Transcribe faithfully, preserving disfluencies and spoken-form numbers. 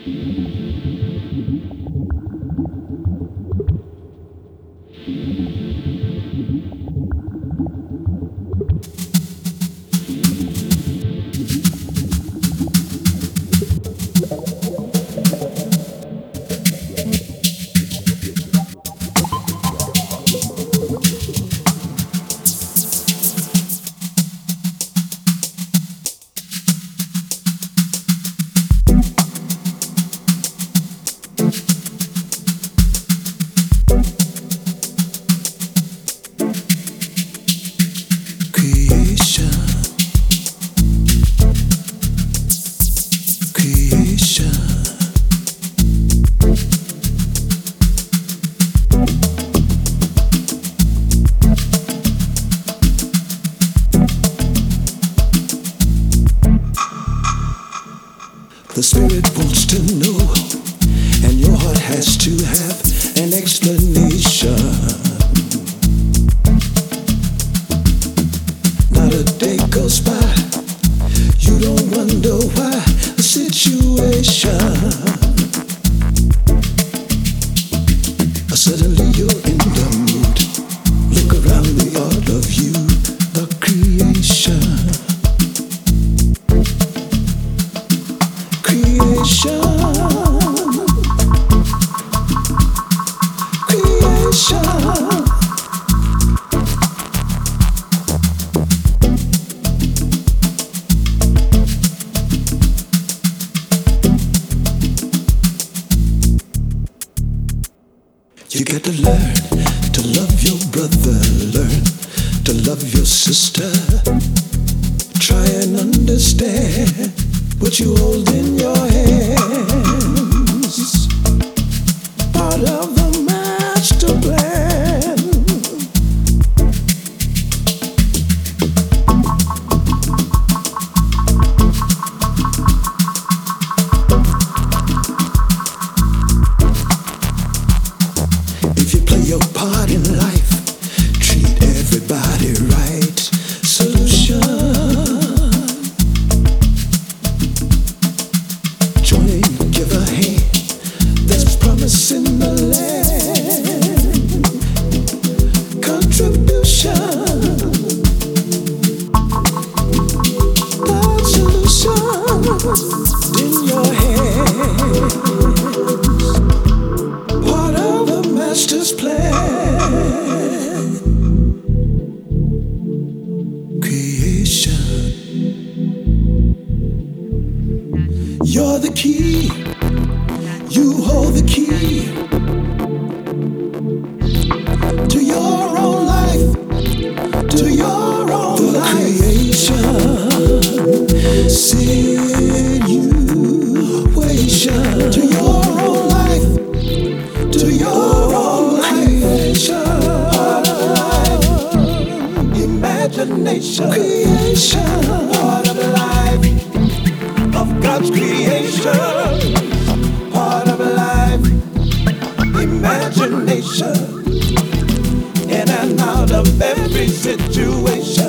The spirit wants to know, and your heart has to have an explanation. Not a day goes by, you don't wonder why a situation. Suddenly you're in the mood. Look around the art of you, the creation. Creation, creation. You got to learn to love your brother, learn to love your sister. Try and understand what you hold in your hands. Part of the master plan. If you play your part in life, treat everybody right. Solution. Give a hand, there's promise in the land. Contribution, God's solution in your hands. Part of the master's plan. Creation. You're the key. You hold the key to your own life, to your own the life. Creation, situation to your own life, to your own creation. Part of life, imagination, creation. Part of life, of God's creation. Part of life, imagination, in and out of every situation.